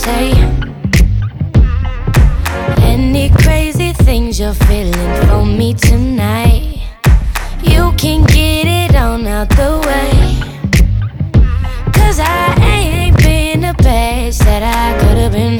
say any crazy things you're feeling for me tonight. You can get it on out the way, 'cause I ain't been the best that I could've been.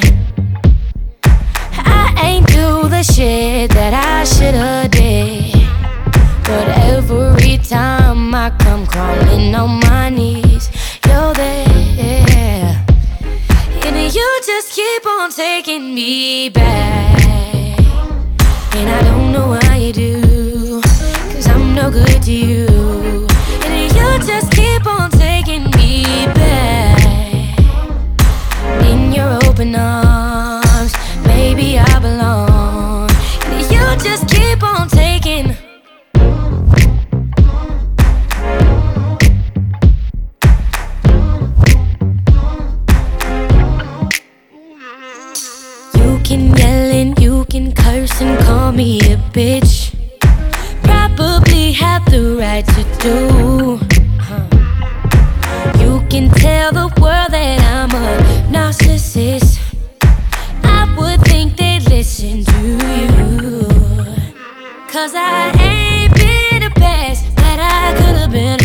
I ain't do the shit that I should've did, but every time I come crawling on my knees, you're there. And you just keep on taking me back, and I don't know why you do, 'cause I'm no good to you. And you just keep on taking me back. In your open arms, maybe I belong. And you just keep on taking. You can yell and you can curse and call me a bitch. Probably have the right to do. You can tell the world that I'm a narcissist. I would think they'd listen to you, 'cause I ain't been the best that I could've been.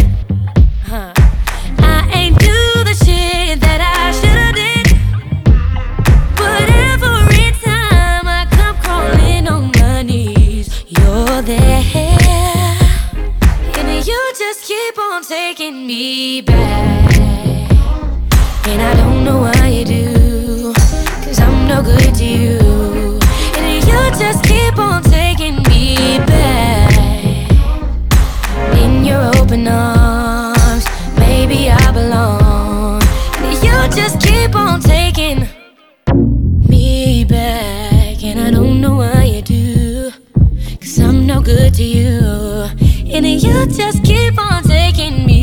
I ain't do the shit that I should've did, but every time I come crawling on my knees, you're there. And you just keep on taking me back, and I don't know why you do, 'cause I'm no good to you. And you just keep on taking me back. In your open arms, maybe I belong. And you just keep on taking me back, and I don't know why you do, 'cause I'm no good to you. And you just keep on taking me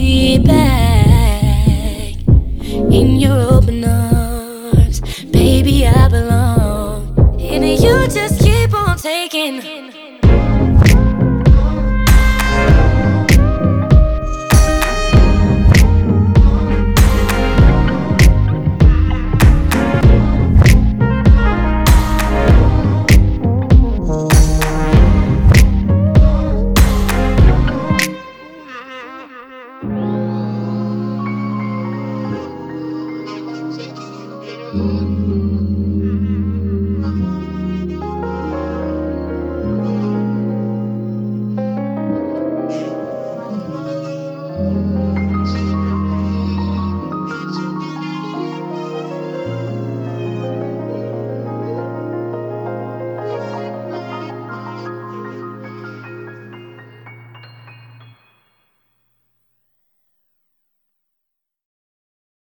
back. In your open arms, baby, I belong. And you just keep on taking.